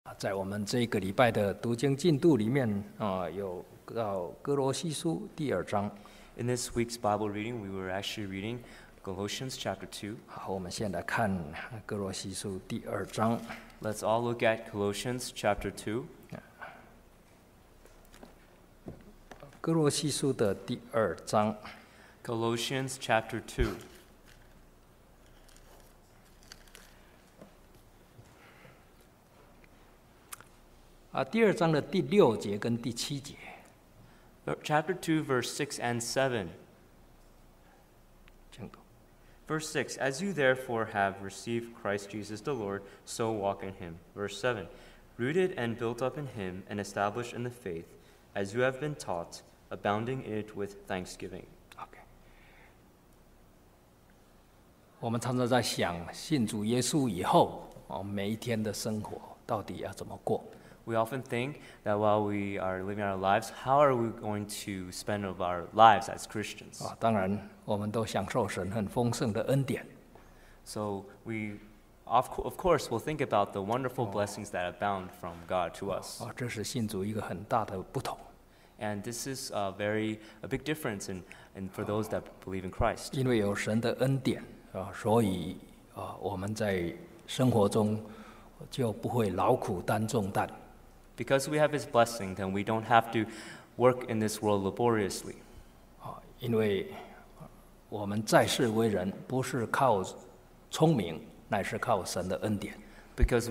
在我们这个礼拜的读经进度里面有到哥罗西书第2章。 In this week's Bible reading, we were actually reading Galatians chapter 2. 好，我们先来看哥罗西书第2章。 Let's all look at Colossians chapter 2. 哥罗西书的第2章。 Colossians chapter 2. 第2章的第6节跟第7节。 Chapter 2, verse 6 and 7. 请读。 Verse 6, As you therefore have received Christ Jesus the Lord, so walk in him. Verse 7, Rooted and built up in him and established in the faith, as you have been taught, abounding in it with thanksgiving. OK。我们常常在想，信主耶稣以后，每一天的生活到底要怎么过？ We often think that while we are living our lives, how are we going to spend our lives as Christians? 当然，我们都享受神很丰盛的恩典。 So we, of course, will think about the wonderful blessings that abound from God to us. 这是信主一个很大的不同。 And this is a big difference in for those that believe in Christ. 因为有神的恩典所以我们在生活中就不会劳苦担重担。 Because we have His blessing, then we don't have to work in this world laboriously. 因为我们在世为人，不是靠聪明，乃是靠神的恩典。 Because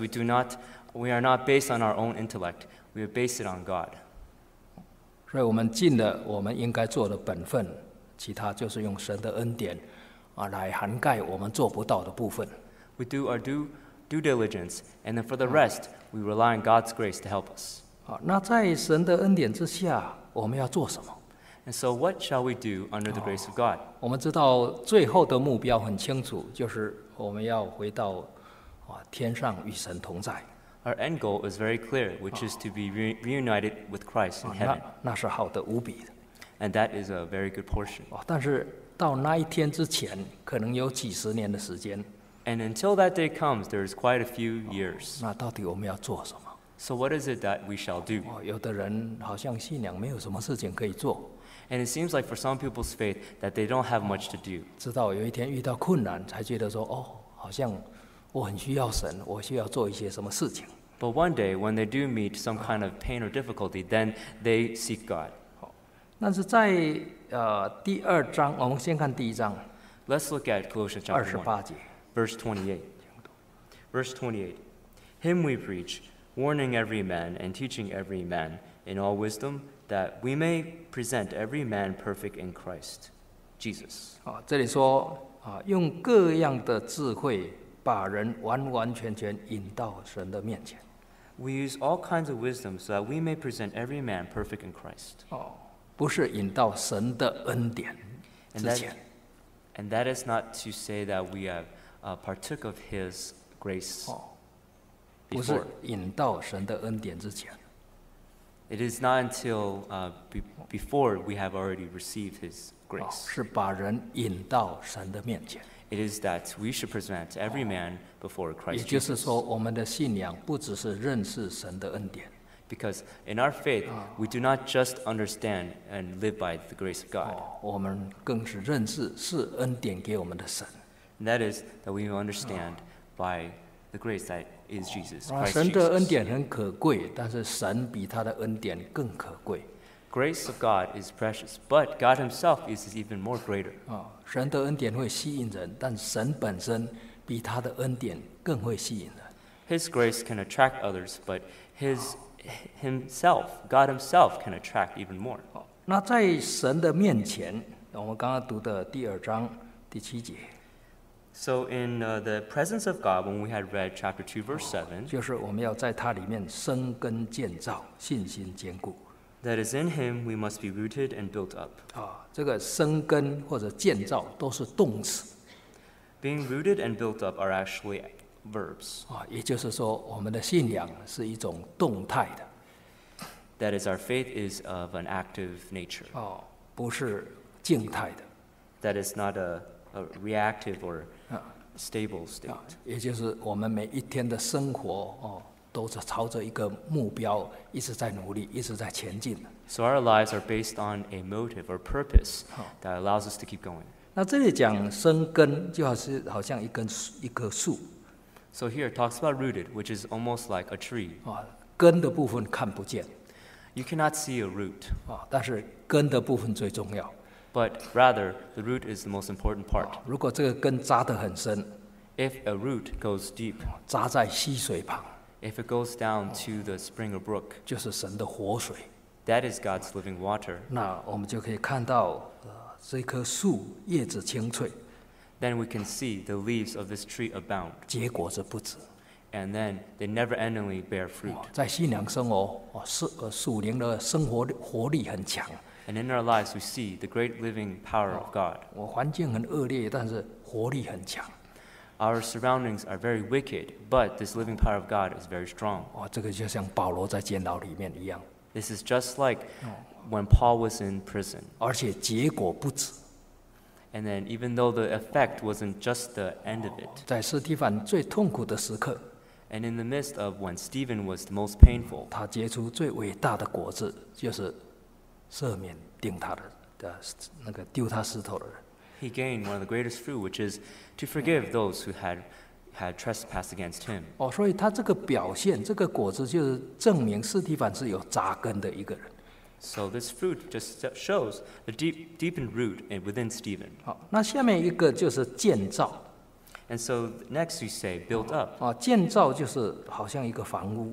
we are not based on our own intellect. We are based it on God. 所以我们尽了我们应该做的本分，其他就是用神的恩典来涵盖我们做不到的部分。 We do our due diligence, and then for the rest, we rely on God's grace to help us. 那在神的恩典之下，我们要做什么？ And so what shall we do under the grace of God? 我们知道最后的目标很清楚，就是我们要回到天上与神同在。 Our end goal is very clear, which is to be reunited with Christ in heaven. 那是好的无比的。 And that is a very good portion. 但是到那一天之前，可能有几十年的时间。 And until that day comes, there is quite a few years. 那到底我们要做什么？ So what is it that we shall do? 有的人好像信仰没有什么事情可以做。 And it seems like for some people's faith that they don't have much to do. 直到有一天遇到困难，才觉得说好像我很需要神，我需要做一些什么事情。 But one day, when they do meet some kind of pain or difficulty, then they seek God. 但是在第2章，我们先看第1章。 Let's look at Colossians chapter 1, 28节。 verse 28. Verse 28. Him we preach, warning every man and teaching every man in all wisdom, that we may present every man perfect in Christ Jesus. 这里说用各样的智慧，把人完完全全引到神的面前。 We use all kinds of wisdom so that we may present every man perfect in Christ. 不是引到神的恩典之前。 And that is not to say that we have partook of His grace 不是 before. 引到神的恩典之前。 It is not until before we have already received His grace. 是把人引到神的面前。 It is that we should present every man before 也 Christ 就是 Jesus. 说，我们的信仰不只是认识神的恩典， Because in our faith, we do not just understand and live by the grace of God. 我们更是认识是恩典给我们的神。 And that is that we understand by the grace that is Jesus, 啊， Christ 神的恩 Jesus. 典很可贵，但是神比他的恩典更可贵。 Grace of God is precious, but God Himself is even more greater. 神的恩典会吸引人，但神本身比他的恩典更会吸引人。 His grace can attract others, but God Himself can attract even more. 那在神的面前，我们刚刚读的第2章第7节， So in the presence of God, when we had read chapter 2, verse 7, 就是我们要在它里面生根建造，信心坚固。 that is in Him we must be rooted and built up. 这个生根或者建造都是动词。 Being rooted and built up are actually verbs. 也就是说，我们的信仰是一种动态的。 That is, our faith is of an active nature. 不是静态的。 That is not a reactive or stable state. 也就是我们每一天的生活都是朝着一个目标一直在努力，一直在前进。 So our lives are based on a motive or purpose that allows us to keep going. 那这里讲生根，就好像一棵树 So here it talks about rooted, which is almost like a tree. 啊，根的部分看不见 You cannot see a root, 啊，但是根的部分最重要。 but rather the root is the most important part. 如果这个根扎得很深， If a root goes deep, 扎在溪水旁， if it goes down to the spring or brook, 就是神的活水。 that is God's living water. 那我们就可以看到，这棵树叶子青翠， Then we can see the leaves of this tree abound, 结果子不止。 and then they never-endingly bear fruit. 在信仰生活，属灵的生活活力很强。 And in our lives, we see the great living power of God. 我环境很恶劣，但是活力很强。 Our surroundings are very wicked, but this living power of God is very strong. 这个就像保罗在监牢里面一样， This is just like when Paul was in prison. 而且结果不止。 And then even though the effect wasn't just the end of it, 在司提反最痛苦的时刻， and in the midst of when Stephen was the most painful, 他结出最伟大的果子，就是赦免定他的那个丢他石头的人。 he gained one of the greatest fruit, which is to forgive those who had trespassed against him. 所以他这个表现，这个果子就是证明司提反是有扎根的一个人。 So this fruit just shows the deepened root within Stephen. 好，那下面一个就是建造。 And so next we say built up. 建造就是好像一个房屋，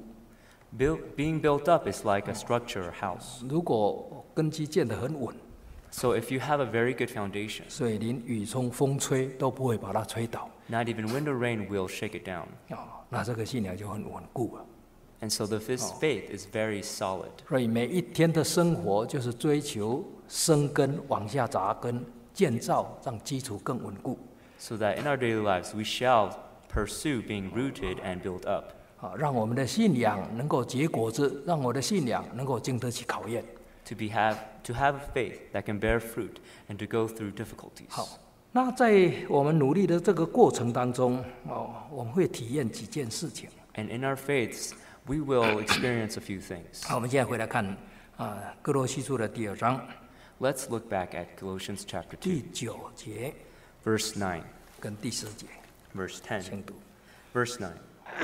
Being built up is like a structure or house. 如果根基建得很稳， So if you have a very good foundation, 水淋雨冲风吹都不会把它吹倒。 not even wind or rain will shake it down. 那这个信仰就很稳固了。 And so this faith is very solid. 所以每一天的生活就是追求生根、往下扎根、建造，让基础更稳固。 So that in our daily lives we shall pursue being rooted and built up. 让我们的信仰能够结果子，让我的信仰能够经得起考验。 To have a faith that can bear fruit and to go through difficulties. 好，那在我们努力的这个过程当中，我们会体验几件事情。 And in our faiths, we will experience a few things. 好，我们现在回来看哥罗西书的第2章 Let's look back at Colossians chapter 2, 第9节 verse 9, 跟第10节， verse 10. 请读。 Verse 9.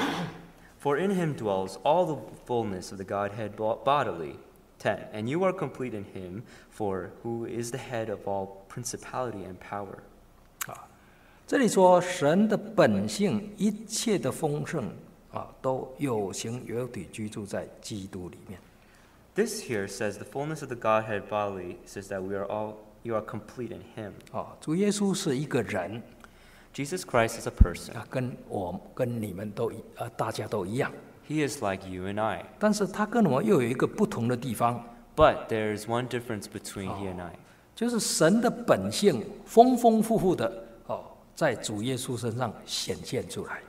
For in him dwells all the fullness of the Godhead bodily. 10. And you are complete in him, for who is the head of all principality and power. 这里说神的本性一切的丰盛都有形有体居住在基督里面。 This here says the fullness of the Godhead bodily says that you are complete in him. 主耶稣是一个人 Jesus Christ is a person. 跟你们大家都一样， He is like you and I. 但是他跟我们又有一个不同的地方， But there is one difference between he and I. 就是神的本性丰丰富富的在主耶稣身上显现出来。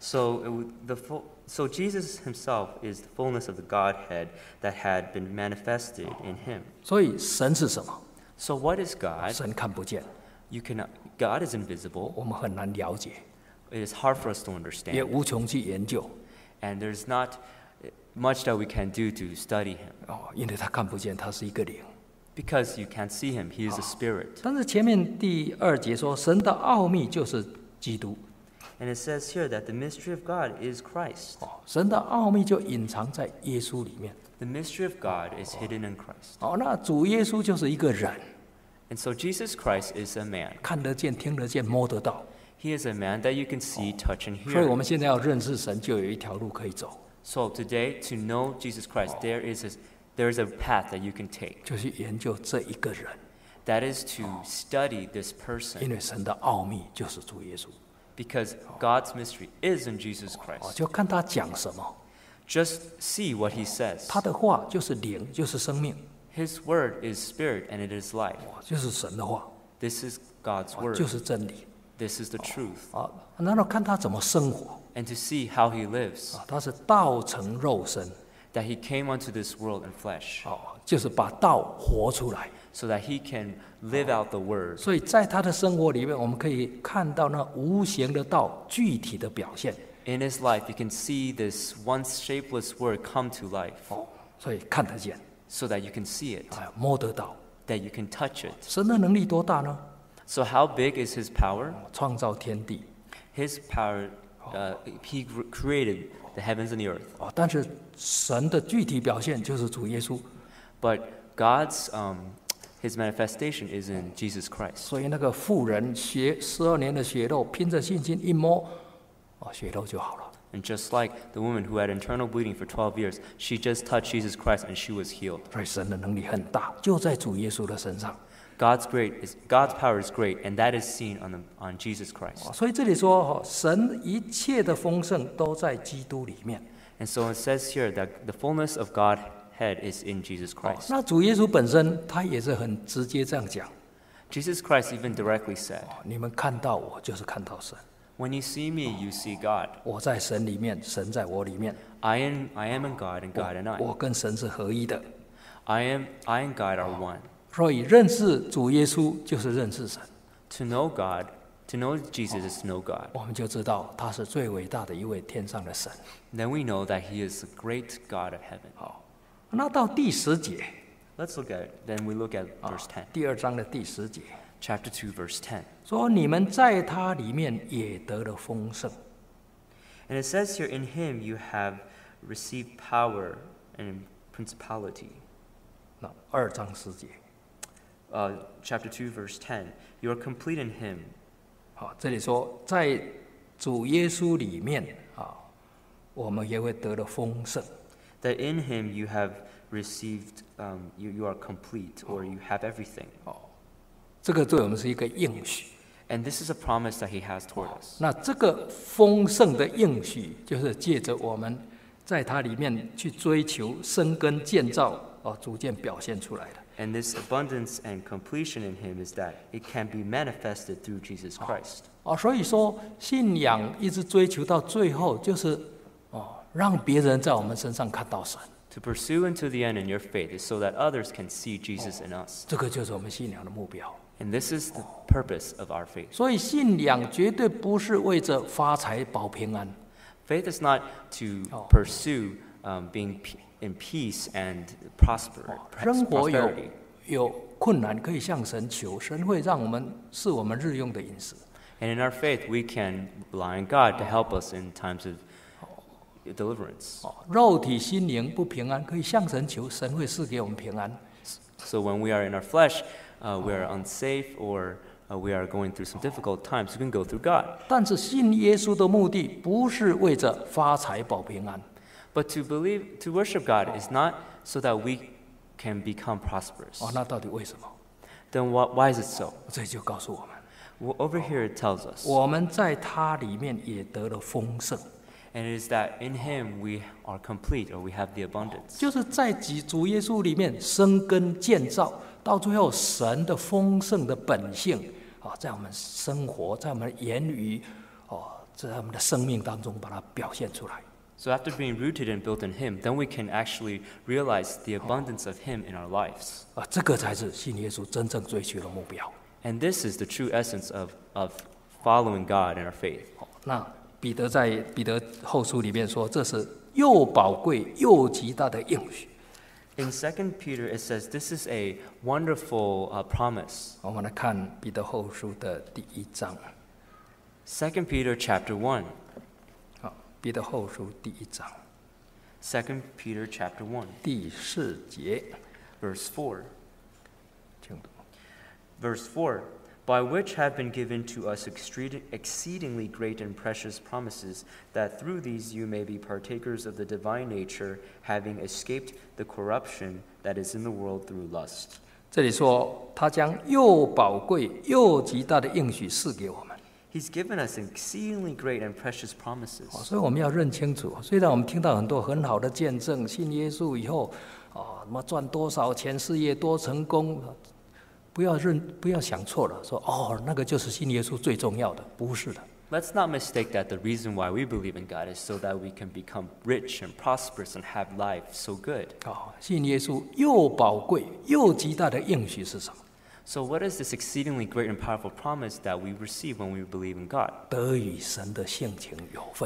So Jesus himself is the fullness of the Godhead that had been manifested in him. 所以神是什么？ So what is God? 神看不见， God is invisible. 我们很难了解， It is hard for us to 也 understand. 无穷去研究 And there's not much that we can do to study him. 因为他看不见，他是一个灵。 Because you can't see him, he is a spirit. 但是前面第2节说，神的奥秘就是基督， And it says here that the mystery of God is Christ. 神的奥秘就隐藏在耶稣里面。 The mystery of God is hidden in Christ. 那主耶稣就是一个人， And so Jesus Christ is a man. 看得见、听得见、摸得到。 He is a man that you can see, touch, and 所以我 hear. 们现在要认识神，就有一条路可以走， So today, to know Jesus Christ, there is a path that you can take. 就去研究这一个人， That is to study this 因 person. 为神的奥秘就是主耶稣。 Because God's mystery is in Jesus Christ. 就看他讲什么， Just see what he says. 他的话就是灵，就是生命， His word is spirit and it is life. 就是神的话， This is God's 就 word. 是真理。 This is the truth. 然后看他怎么生活， And to see how he lives. 他是道成肉身， That he came onto this world in flesh. 就是把道活出来。 So that he can live out the word. 所以在他的生活里面，我们可以看到那无形的道具体的表现， In his life, you can see this once shapeless word come to life 所以看得见， so that you can see it, 摸得到。 that you can touch it. 神的能力多大呢？ So how big is his power? 创造天地 His power, he created the heavens and the earth. 但是神的具体表现就是主耶稣。 But God's, his manifestation is in Jesus Christ. 所以那个妇人12年的血肉，凭着信心一摸，血肉就好了。 And just like the woman who had internal bleeding for 12 years, she just touched Jesus Christ and she was healed. 所以神的能力很大，就在主耶稣的身上。 God's power is great, and that is seen on Jesus Christ. 所以这里说，神一切的丰盛都在基督里面。 And so it says here that the fullness of Godhead is in Jesus Christ. 那主耶稣本身他也是很直接这样讲： Jesus Christ even directly said, 你们看到我，就是看到神。 "When you see me, you see God. 我在神里面，神在我里面。 I am in God, and God in I. 我跟神是合一的。 I and God are one." 所以认识主耶稣就是认识神， To know God, to know Jesus is to know God. 我们就知道他是最伟大的一位天上的神。 Then we know that He is the great God of heaven. 那到第10节， Let's look at it. Then we look at verse 10. 第2章的第10节， Chapter 2, verse 10. 说你们在他里面也得了丰盛。 And it says here, "In Him you have received power and principality." 那2章10节， Chapter 2, verse 10. "You are complete in Him." 这里说在主耶稣里面我们也会得了丰盛。 That in Him you have received, you are complete, or you have everything. 这个对我们是一个应许。 And this is a promise that He has toward us. 那这个丰盛的应许，就是借着我们在它里面去追求生根建造逐渐表现出来的。 And this abundance and completion in Him is that it can be manifested through Jesus Christ. 所以说信仰一直追求到最后，就是让别人在我们身上看到神。 To pursue unto the end in your faith is so that others can see Jesus in us. 这个就是我们信仰的目标。 And this is the purpose of our faith. 所以信仰绝对不是为着发财保平安。 Faith is not to pursue being in peace and 生活 prosperity. 有困难可以向神求，神会让我们是我们日用的饮食。 And in our faith, we can rely on God to help us in times of deliverance. 肉体心灵不平安，可以向神求，神会赐给我们平安。 So when we are in our flesh, we are unsafe, or we are going through some difficult times, we can go through God. 但是信耶稣的目的不是为着发财保平安， But to worship God is not so that we can become prosperous. 那到底为什么？ Then why is it so? 这就告诉我们， Well, over here it tells us, 我们在他里面也得了丰盛， and it is that in Him we are complete, or we have the abundance. 就是在主耶稣里面生根建造，到最后神的丰盛的本性在我们生活，在我们的言语，在我们的生命当中把它表现出来。 So after being rooted and built in Him, then we can actually realize the abundance of Him in our lives. 这个才是信耶稣真正追求的目标。 And this is the true essence of following God in our faith. 那彼得在彼得后书里面说，这是又宝贵又极大的应许。 In 2 Peter, it says this is a wonderful promise. 我们来看彼得后书的第1章。 2 Peter chapter 1. 彼得后书第1章 2 Peter chapter 1, 第4节， verse 4. 请读。 Verse 4, "By which have been given to us exceedingly great and precious promises, that through these you may be partakers of the divine nature, having escaped the corruption that is in the world through lust." 这里说，他将又宝贵又极大的应许赐给我们。 He's given us exceedingly great and precious promises. 所以我们要认清楚，虽然我们听到很多很好的见证，信耶稣以后，什么赚多少钱，事业多成功，不要想错了，说那个就是信耶稣最重要的，不是的。 Let's not mistake that the reason why we believe in God is so that we can become rich and prosperous and have life so good. 信耶稣又宝贵又极大的应许是什么？ So what is this exceedingly great and powerful promise that we receive when we believe in God? 得与神的性情有份。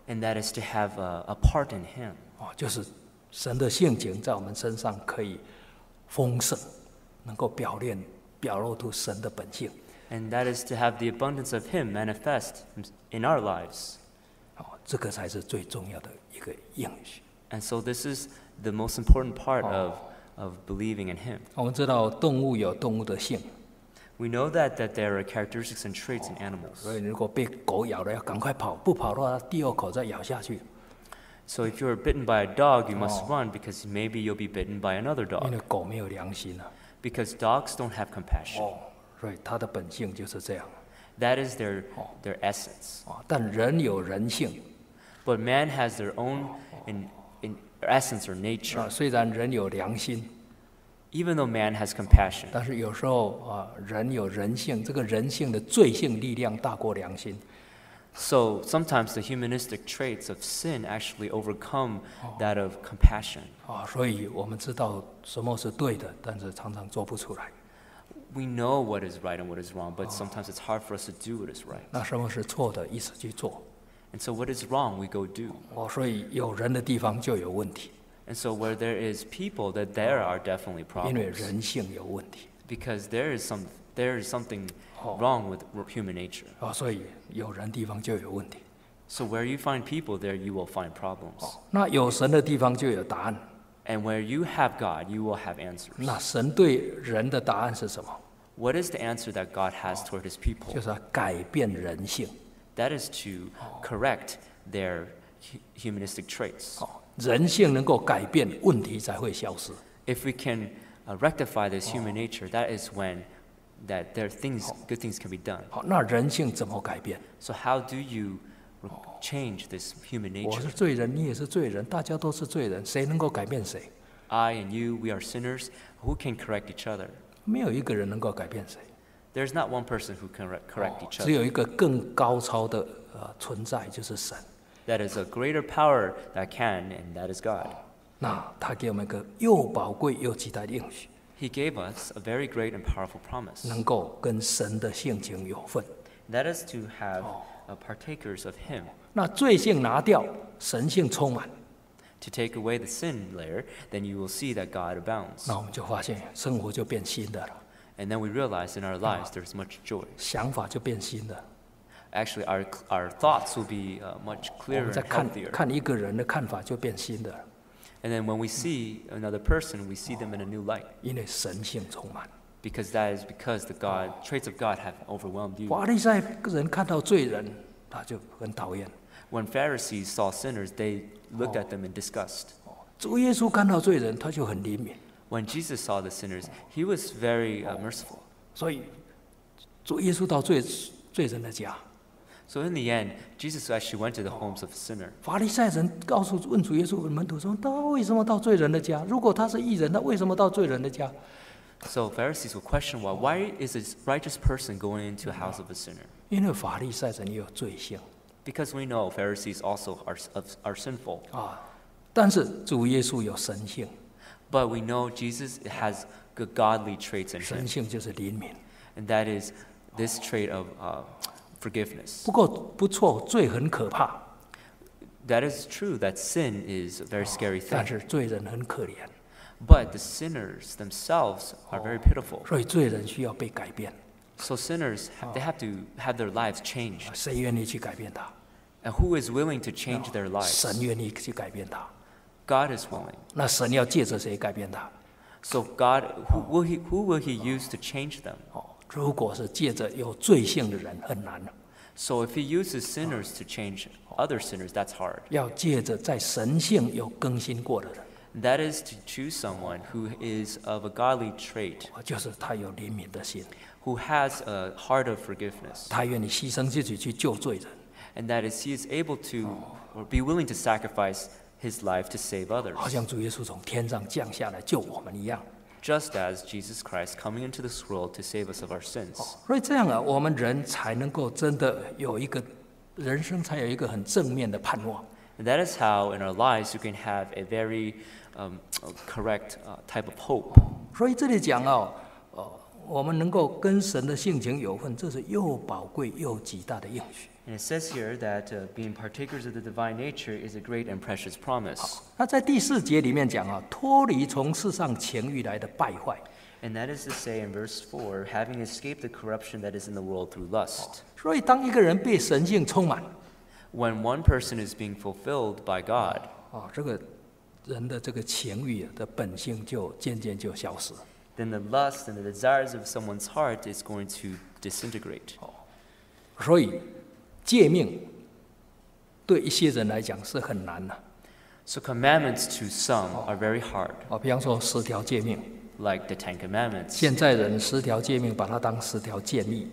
and that is to have a part in Him. 就是神的性情在我们身上可以丰盛，能够表露出神的本性。 And that is to have the abundance of Him manifest in our lives. 这个才是最重要的一个应许。 And so this is the most important part of believing in Him. 我们知道动物有动物的性， We know that there are characteristics and traits in animals. 所以如果被狗咬了，要赶快跑，不跑的话，第二口再咬下去。 So if you're bitten by a dog, you must run because maybe you'll be bitten by another 因 dog. 为狗没有良心啊。 Because dogs don't have compassion. 所以它的本性就是这样。 That is their essence. 但人有人性， But man has their own in essence or nature. 虽然人有良心， Even though man has compassion. 但是有时候人有人性，这个人性的罪性力量大过良心。 So sometimes the humanistic traits of sin actually overcome that of compassion. 所以我们知道什么是对的，但是常常做不出来。 We know what is right and what is wrong, but sometimes it's hard for us to do what is right. 那什么是错的，一直去做。 And so what is wrong, we go do. 所以有人的地方就有问题， And so where there is people, that there are definitely 因为 problems. 人性有问题。 Because there is something wrong with human nature. 所以有人地方就有问题。 So where you find people, there you will find problems. 那有神的地方就有答案。 And where you have God, you will have answers. 那神对人的答案是什么？ What is the answer that God has toward His people? 就是要改变人性。 That is to correct their humanistic traits. 人性能够改变，问题才会消失。 If we can rectify this human nature, that is when good things can be done. 那人性怎么改变？ So how do you change this human 我 nature? 是罪人，你也是罪人，大家都是罪人，谁能够改变谁？ I and you, we are sinners. Who can correct each other? 没有一个人能够改变谁。 There's not one person who can correct each 只有 other. 一个更高超的存在，就是神。 That is a greater power that can, and that is God. 那他给我们一个又宝贵又极大的应许， He gave us a very great and powerful promise. 能够跟神的性情有份。 That is to have partakers of Him. 那罪性拿掉，神性充满， To take away the sin layer, then you will see that God abounds. 那我们就发现生活就变新的了， And then we realize in our lives there's much joy. 想法就变新的。 Actually, our thoughts will be much 我 clearer 们在 and healthier. 看一个人的看法就变新的了， And then when we see another person, we see them in a new light. 因为神性充满。 Because that is because the traits of God have overwhelmed you. 法利赛人看到罪人，他就很讨厌； When Pharisees saw sinners, they looked at them in disgust. 主耶稣看到罪人，他就很怜悯。 When Jesus saw the sinners, He was very merciful. 所以主耶稣到罪人的家， So in the end, Jesus actually went to the homes of a sinner. 法利赛人问主耶稣门徒说：“他为什么到罪人的家？如果他是义人，他为什么到罪人的家？” So Pharisees will question why is this righteous person going into a house of a sinner? 因为法利赛人也有罪性 Because we know Pharisees also are sinful. 但是主耶稣有神性， But we know Jesus has good godly traits in 神 Him. 性就是怜悯。 And that is this trait of forgiveness. 不过不错，罪很可怕， That is true that sin is a very scary 但 thing. 是罪人很可怜， But the sinners themselves are very pitiful. 所以罪人需要被改变。 So sinners, they have to have their lives changed. 谁愿意去改变他？ And who is willing to change their lives? 神愿意去改变他。 God is willing. 那神要借着谁改变他？ So God, who will He use to change them? 如果是借着有罪性的人，很难了。 So if He uses sinners to change other sinners, that's hard. 要借着在神性有更新过的人， That is to choose someone who is of a godly trait, 就是他有怜悯的心， who has a heart of forgiveness, 他愿意牺牲自己去救罪人， and that is He is able to or be willing to sacrifice His life to save 好 others, 像主耶稣从天上降下来救我们一样。 just as Jesus Christ coming into this world to save us of our sins. 所以这样我们人才能够真的有一个人生，才有一个很正面的盼望。 And that is how in our lives you can have a very correct type of hope. 所以这里讲我们能够跟神的性情有份，这是又宝贵又极大的应许。 And it says here that being partakers of the divine nature is a great and precious promise. 那在第4节里面讲啊，脱离从世上情欲来的败坏。 And that is to say in verse 4, having escaped the corruption that is in the world through lust. 所以当一个人被神性充满， When one person is being fulfilled by God, 这个人的这个情欲的本性就渐渐就消失。 then the lust and the desires of someone's heart is going to disintegrate. 所以诫命对一些人来讲是很难的。 So commandments to some are very hard, 比方说10条诫命， like the Ten Commandments. 现在人10条诫命把它当10条建议。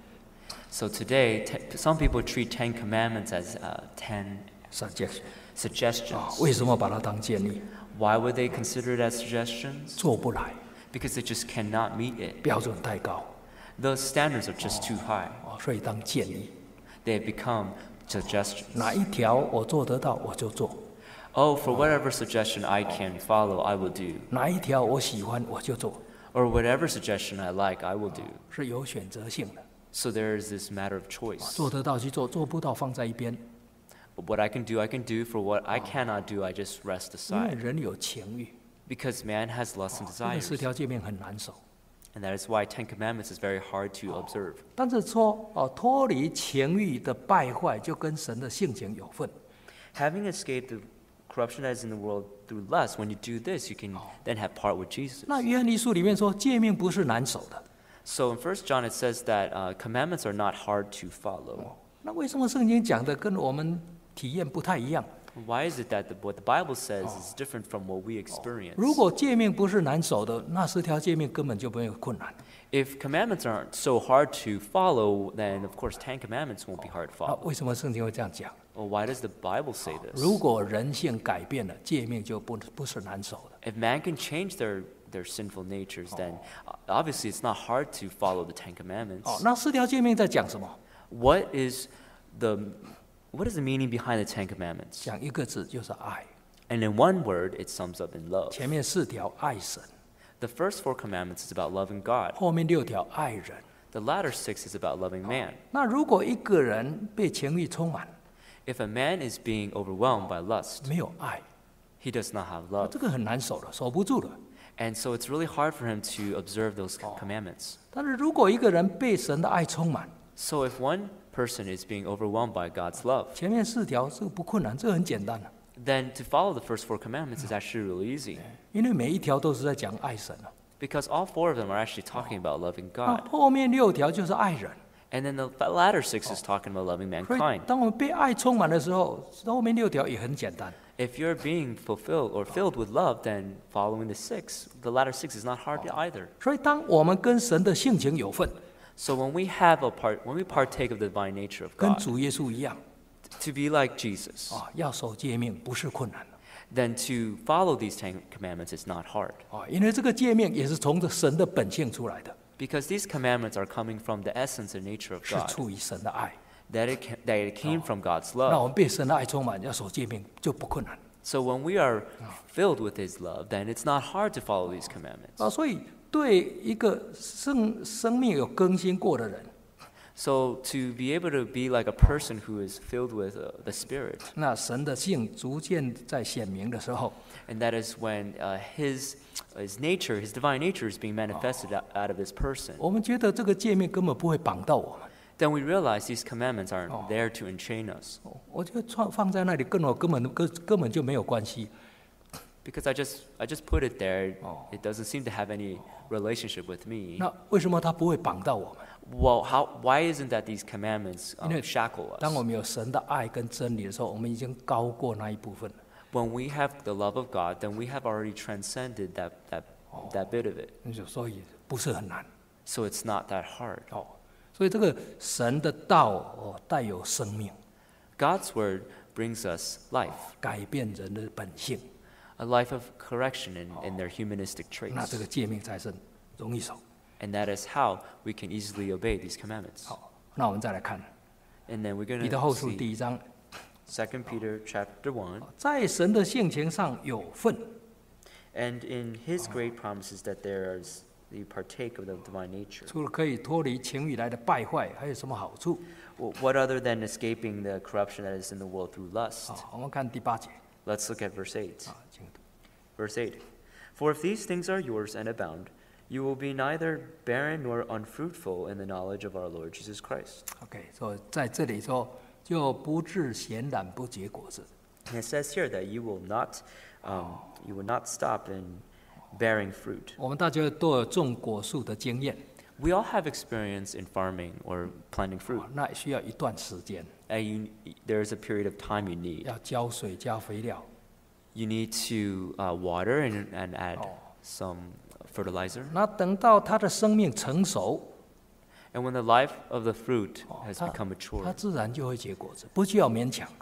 So today, some people treat 10 commandments as 10 suggestion suggestions. 为什么把它当建议？ Why would they consider it as suggestions? 做不来， Because they just cannot meet it. 标准太高， Those standards are just too high. 所以当建议。 They have become suggestions. 哪一条我做得到我就做， Oh, for whatever suggestion I can follow, I will do. 哪一条我喜欢我就做， Or whatever suggestion I like, I will do. 是有选择性的。 So there is this matter of choice. 做得到去做，做不到放在一边。 What I can do, I can do. For what I cannot do, I just rest 因为 aside. 人有情欲， Because man has lusts and 这个 desires. 10条诫命很难守。 And that is why 10 Commandments is very hard to observe. 但是说脱离情欲的败坏，就跟神的性情有份。 Having escaped the corruption that is in the world through lust, when you do this, you can then have part with Jesus. 那约翰一书里面说，诫命不是难守的。 So in 1 John it says that commandments are not hard to follow. 那为什么圣经讲的跟我们体验不太一样？ Why is it that what the Bible says is different from what we experience? 如果诫命不是难守的，那10条诫命根本就没有困难。 If commandments aren't so hard to follow, then of course 10 commandments won't be hard to 那 follow. 为什么圣经会这样讲？ Well, why does the Bible say this? 如果人性改变了，诫命就不是难守的。 If man can change their sinful natures, then obviously it's not hard to follow the 10 commandments. 那10条诫命在讲什么？ What is the meaning behind the 10 commandments? 讲一个字，就是爱。 And in one word, it sums up in love. 前面4条爱神， The first 4 commandments is about loving God. 后面6条爱人。 The latter 6 is about loving man. 那如果一个人被情欲充满， If a man is being overwhelmed by lust, 没有爱， he does not have 这 love. 个很难守的，守不住的。 And so it's really hard for him to observe those commandments. 但是如果一个人被神的爱充满， So if one person is being overwhelmed by God's love, 前面4条这个不困难，这个很简单的， then to follow the first 4 commandments is actually really easy. 因为每一条都是在讲爱神啊。 Because all 4 of them are actually talking about loving 那 God. 后面6条就是爱人。 And then the latter 6 is talking about loving 所以 mankind. 当我们被爱充满的时候，后面6条也很简单。 If you're being fulfilled or filled with love, then following the latter 6 is not hard either. 所以当我们跟神的性情有份， So when we partake of the divine nature of 跟 God, 主耶稣一样 to be like Jesus, 要守诫命不是困难的 then to follow these 10 commandments is not hard. 因为这个诫命也是从着神的本性出来的， Because these commandments are coming from the essence and nature of 是 God, 出于神的爱。 that it came from God's 那 love. 我们被神的爱充满，要守诫命就不困难 So when we are filled with His love, then it's not hard to follow these commandments. 所以对一个生命有更新过的人， So to be able to be like a person who is filled with the Spirit, 那神的性逐渐在显明的时候， and that is when His nature, His divine nature is being manifested out of this person, 我们觉得这个诫命根本不会绑到我们。 then we realize these commandments aren't there to enchain us. 我觉得放在那里跟我根本就没有关系。 Because I just put it there, it doesn't seem to have any relationship with me. 那为什么它不会绑到我们？ Well, why isn't that these commandments 因为 shackle 当我 us? 们有神的爱跟真理的时候，我们已经高过那一部分了。 When we have the love of God, then we have already transcended that bit of it. 所以不是很难。 So it's not that hard. 所以这个神的道带有生命， God's word brings us life, 改变人的本性， a life of correction in their humanistic 那这 traits. 个诫命才是容易守。 And that is how we can easily obey these commandments. 好，那我们再来看 And then we're 彼 going 得后 to 书 see 第1章， 2 Peter chapter 1. 在神的性情上有份， And in his great promises that there is that you partake of the divine nature. 除了可以脱离情欲来的败坏，还有什么好处？ What other than escaping the corruption that is in the world through lust? 好，我们看第8节 Let's look at verse 8. 啊，请读。 Verse 8. For if these things are yours and abound, you will be neither barren nor unfruitful in the knowledge of our Lord Jesus Christ. OK， 所以在这里说就不致显然不结果子。 And it says here that you will not stop in bearing fruit. 我们大家都有种果树的经验， We all have experience in farming or planting fruit. 那也需要一段时间， There is a period of time you need. 要浇水、加肥料。 You need to water and add some fertilizer. 那等到它的生命成熟， And when the life of the fruit has 它 become mature, 它自然就会结果子，不需要勉强。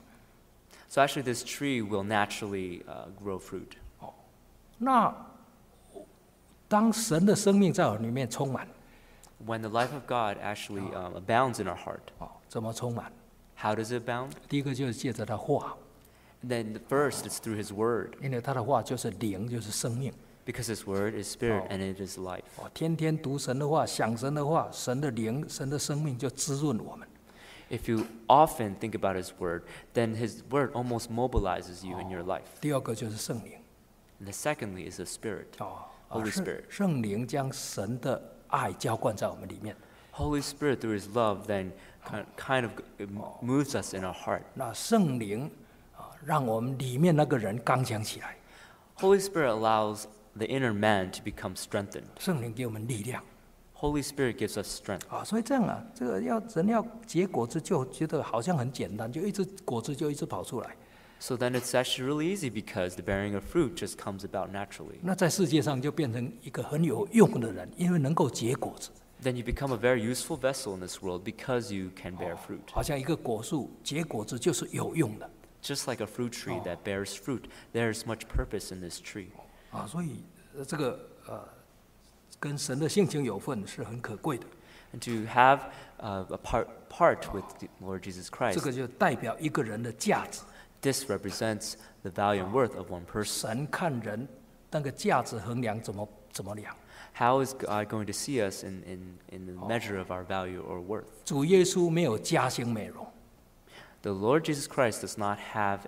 so actually this tree will naturally grow fruit. 那当神的生命在我里面充满， When the life of God actually abounds in our heart, 怎么充满？ how does it abound? 第一个就是借着他话， Then first it's through His Word, 因为他的话就是灵，就是生命。 because His Word is spirit and it is life. 天天读神的话，想神的话，神的灵、神的生命就滋润我们。 If you often think about His Word, then His Word almost mobilizes you in your life. 第二个就是圣灵， And the secondly is the Spirit, 哦， Holy Spirit. 圣灵将神的爱浇灌在我们里面。 Holy Spirit, through His love, then kind of moves us in our heart. 那圣灵让我们里面那个人刚强起来。 Holy Spirit allows the inner man to become strengthened. 圣灵给我们力量 Holy Spirit gives us strength. 啊，所以这样啊，这个人要结果子，就觉得好像很简单，就一直果子就一直跑出来。 So then it's actually really easy because the bearing of fruit just comes about naturally. 那在世界上就变成一个很有用的人，因为能够结果子。 Then you become a very useful vessel in this world because you can bear fruit. 好像一个果树结果子就是有用的 Just like a fruit tree that bears fruit, there is much purpose in this tree. 啊，所以这个跟神的性情有份是很可贵的。 And to have a part with the Lord Jesus 这 Christ, 个就代表一个人的价值。 this represents the value and worth of one person. 神看人那个价值衡量怎么量？ How is God going to see us in the measure of our value or worth? 主耶稣没有家型美容， The Lord Jesus Christ does not have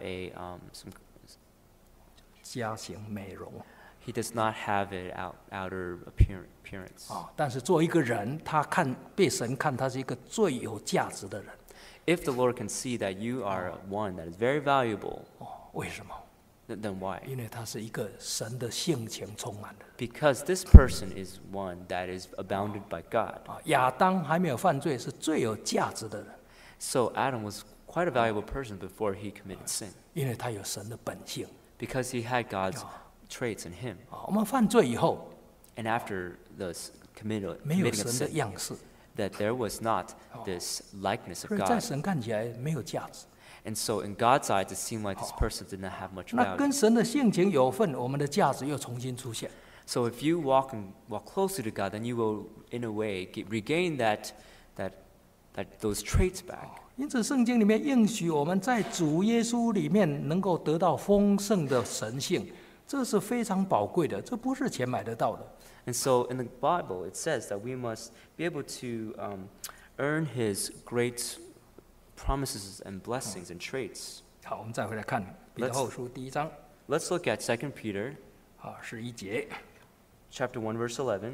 家型美容 He does not have an outer appearance. 啊，但是做一个人，他被神看他是一个最有价值的人。 If the Lord can see that you are one that is very valuable, 为什么？ then why? 因为他是一个神的性情充满的人 Because this person is one that is abounded by God. 啊。亚当还没有犯罪，是最有价值的人， So Adam was quite a valuable person before he committed sin, 因为他有神的本性 because he had God's traits in him. 啊。我们犯罪以后， And after the 没有 committing of 神的 sin, 样式， that there was not this likeness 所 of 以在 God. 神看起来没有价值。 And so in God's eyes, it seemed like this person did not have much 那 value. 跟神的性情有份，我们的价值又重新出现。 So if you walk closely to God, then you will, in a way, regain those traits back. 因此，圣经里面应许我们在主耶稣里面能够得到丰盛的神性，这是非常宝贵的，这不是钱买得到的。 And so in the Bible, it says that we must be able to earn His great promises and blessings and traits. 好，我们再回来看彼得后书第1章 Let's look at 2 Peter 11节。 chapter 1, verse 11.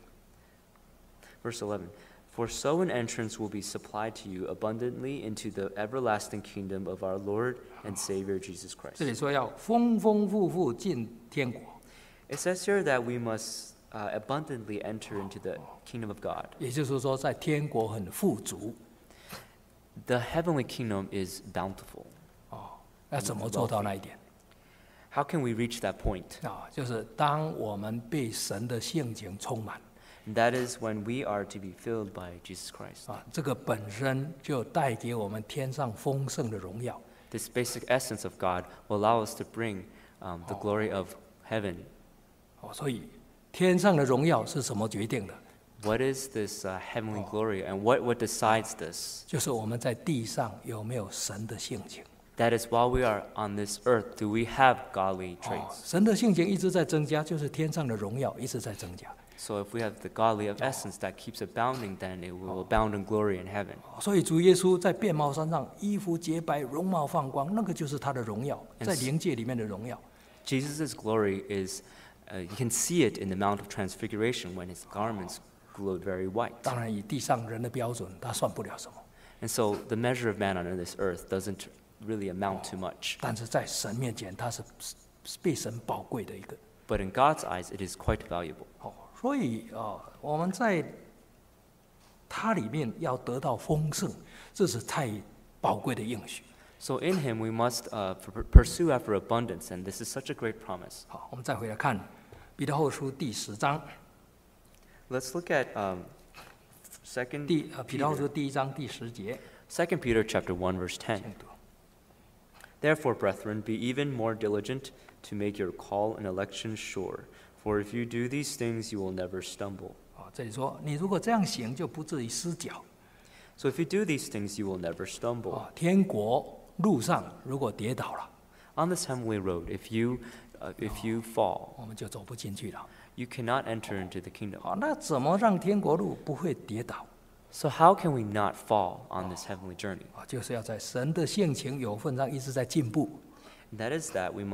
Verse 11. For so an entrance will be supplied to you abundantly into the everlasting kingdom of our Lord and Savior Jesus 这 Christ. 里说要丰丰富富进天国， It says here that we must abundantly enter into the kingdom of God. 也就是说，在天国很富足。 The heavenly kingdom is bountiful. 要怎么做到那一点？ How can we reach that point? 就是当我们被神的性情充满 And that is when we are to be filled by Jesus Christ. 这个本身就带给我们天上丰盛的荣耀。 This basic essence of God will allow us to bring the glory of heaven. 所以天上的荣耀是什么决定的？ What is this heavenly glory, and what decides this? 就是我们在地上有没有神的性情。 That is, while we are on this earth, do we have godly 哦 traits? 神的性情一直在增加，就是天上的荣耀一直在增加。 So if we have the godly of essence that keeps abounding, then it will abound in glory in heaven. 所以主耶稣在变毛山上，衣服洁白，容貌放光，那个就是他的荣耀，在灵界里面的荣耀。 Jesus' glory is, you can see it in the Mount of Transfiguration when his garments glowed very white. 当然，以地上人的标准，他算不了什么。 And so the measure of man on this earth doesn't really amount to much. 但是在神面前，他是被神宝贵的一个。 But in God's eyes, it is quite valuable. 哦，所以我们在它里面要得到丰盛，这是太宝贵的应许。 So in him we must pursue after abundance, and this is such a great promise. 好，我们再回来看彼得后书第10章， Let's look at 彼得后书第1章第10节。 2 Peter chapter 1, verse 10. 请读 Therefore, brethren, be even more diligent to make your call and election sure. For if you do these things, you will never stumble. 这里说，你如果这样行，就不至于失脚。 So if you do these things, you will never stumble. 天国路上如果跌倒了， On this heavenly road, if you fall, 我们就走不进去了。 you cannot enter into the kingdom. 那怎么让天国路不会跌倒？ So how can we not fall on this heavenly journey? 就是要在神的性情有份上一直在进步。 That is that we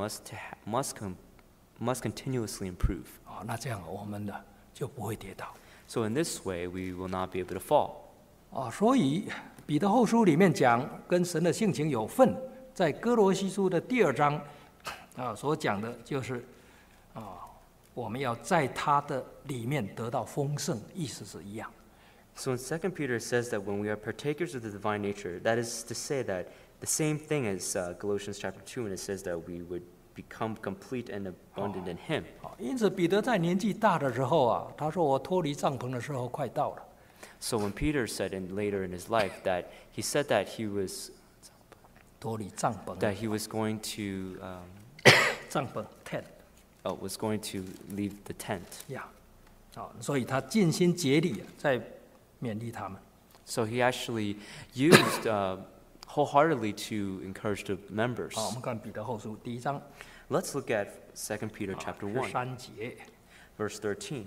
must continuously improve. 那这样我们呢就不会跌倒。 So in this way, we will not be able to fall. 所以彼得后书里面讲跟神的性情有份，在哥罗西书的第2章所讲的就是我们要在他的里面得到丰盛，意思是一样。 So in 2 Peter it says that when we are partakers of the divine nature, that is to say that the same thing as Galatians chapter 2, when it says that we would become complete and abundant in him. 因此彼得在年纪大的时候他说我脱离帐篷的时候快到了。 So when Peter said later in his life that he said that he was 脱离帐篷 going to 帐篷 tent was going to leave the tent. 呀，所以他尽心竭力在勉励他们。 So he actually used wholeheartedly to encourage the members. 我们看彼得后书第1章 Let's look at 2 Peter chapter 1, 13节。 verse 13.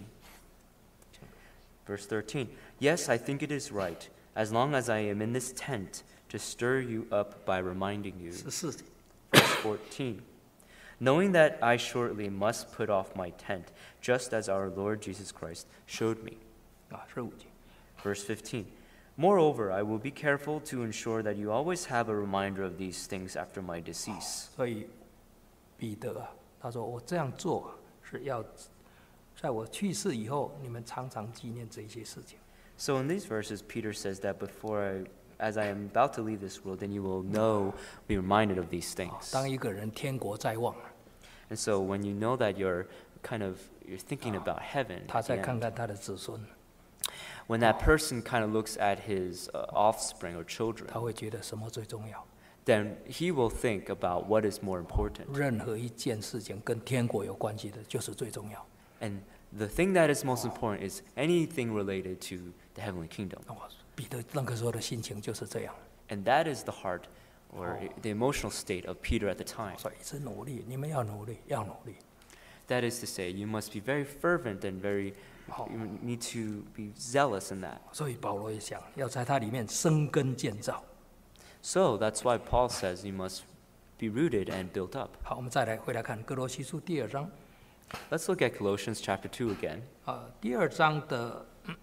Verse 13. Yes, I think it is right, as long as I am in this tent, to stir you up by reminding you. 14节。 Verse 14. Knowing that I shortly must put off my tent, just as our Lord Jesus Christ showed me. 15节。 Verse 15. Moreover, I will be careful to ensure that you always have a reminder of these things after my decease. 所以彼得他说我这样做是要在我去世以后，你们常常纪念这些事情。 So in these verses, Peter says that as I am about to leave this world, then you will be reminded of these things. 当一个人天国在望， And so when you know that you're thinking about heaven, 他 at the 再 end, 看看他的子孙， when that person kind of looks at his offspring or children, 他会觉得什么最重要？ then he will think about what is more important. 任何一件事情跟天国有关系的，就是最重要。 And the thing that is most important is anything related to the heavenly kingdom. 彼得那个时候的心情就是这样， And that is the heart or the emotional state of Peter at the time. 所以一直努力，你们要努力，要努力。 That is to say, you must be very fervent and you need to be zealous in that. 所以保罗也想要在它里面生根建造。 So that's why Paul says you must be rooted and built up. 好，我们再来回来看哥罗西书第2章， Let's look at Colossians chapter 2 again. 第2章的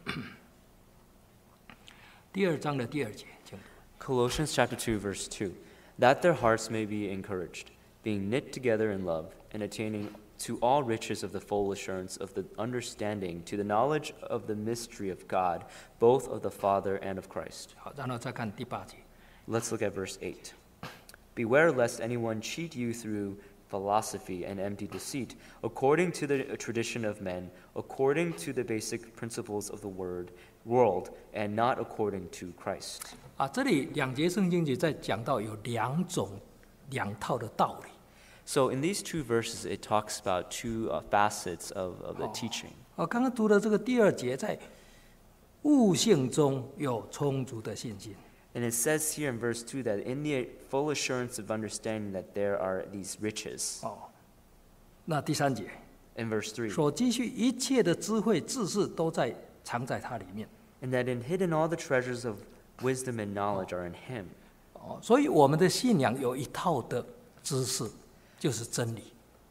第2章的第2节，请读。 Colossians chapter 2, verse 2. That their hearts may be encouraged, being knit together in love, and attaining to all riches of the full assurance of the understanding, to the knowledge of the mystery of God, both of the Father and of Christ. 好，然后再看第8节。 Let's look at verse 8. Beware lest anyone cheat you through philosophy and empty deceit, according to the tradition of men, according to the basic principles of the world, and not according to Christ. 这里2节圣经节在讲到有2套的道理。 So in these two verses, it talks about two facets of the teaching. 刚刚读的这个第2节，在悟性中有充足的信心。 And it says here in verse 2 that in the full assurance of understanding that there are these riches. 那第3节 In verse 3, 所积蓄一切的智慧知识都藏在它里面。 and that in hidden all the treasures of wisdom and knowledge are in him. 所以我们的信仰有一套的知识，就是真理。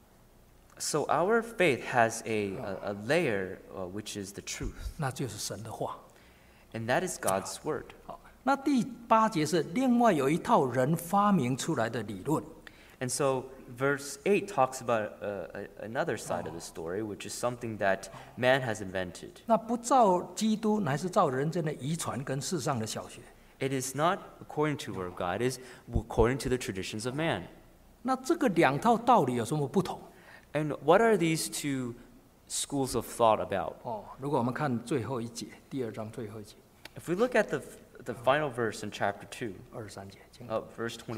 So our faith has a layer which is the truth, 那就是神的话。 and that is God's word. 好，那第8节是另外有一套人发明出来的理论。 And so verse 8 talks about another side of the story, which is something that man has invented. 那不照基督，乃是照人间的遗传跟世上的小学。 It is not according to the word of God, it is according to the traditions of man. 那这个2套道理有什么不同？ And what are these two schools of thought about? 如果我们看最后一节，第2章最后一节 If we look at the final verse in chapter 2, 23节，请 verse 23,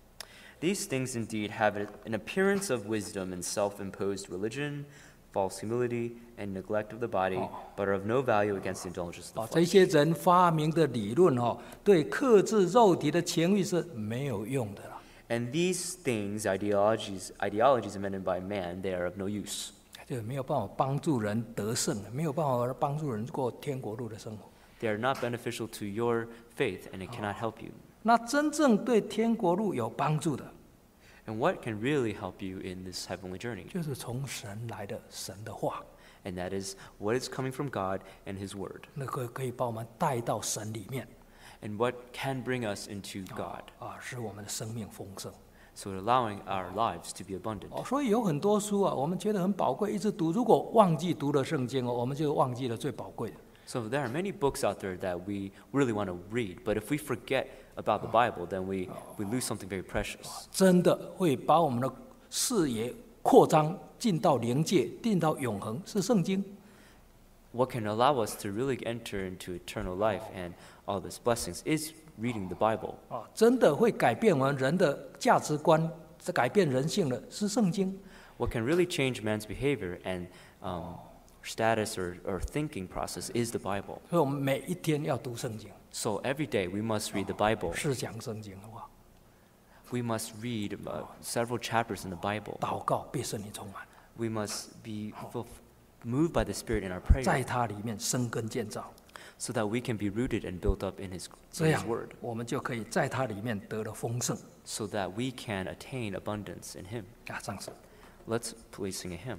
these things indeed have an appearance of wisdom and self-imposed religion, false humility, and neglect of the body, but are of no value against the indulgence of the 这 flesh. 些人发明的理论对克制肉体的情欲是没有用的啦。 And these things, ideologies invented by man, they are of no use. 就没有办法帮助人得胜，没有办法帮助人过天国路的生活。 They are not beneficial to your faith, and it cannot help you. 那真正对天国路有帮助的， And what can really help you in this heavenly journey? 就是从神来的神的话， And that is what is coming from God and His Word. 那个可以把我们带到神里面， And what can bring us into God. 使我们的生命丰盛。 So allowing our lives to be abundant. 所以有很多书我们觉得很宝贵，一直读。如果忘记读了圣经我们就忘记了最宝贵的。 So there are many books out there that we really want to read, but if we forget about the Bible, then we lose something very precious. 真的会把我们的视野扩张，进到灵界，进到永恒，是圣经。 What can allow us to really enter into eternal life and all these blessings is reading the Bible. 真的会改变我们人的价值观，改变人性的是圣经。 What can really change man's behavior and status or thinking process is the Bible. 所以我们每一天要读圣经， So every day we must read the Bible. 是讲圣经的话， We must read several chapters in the Bible. 祷告被圣灵充满， We must be moved by the Spirit in our 在 prayer 它里面生根建造， so that we can be rooted and built up in His 这样 Word, 我们就可以在它里面得了丰盛。 so that we can attain abundance in Him. 这样子。 Let's please sing a hymn.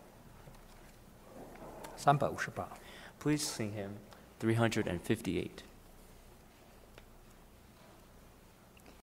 358。 Please sing hymn 358.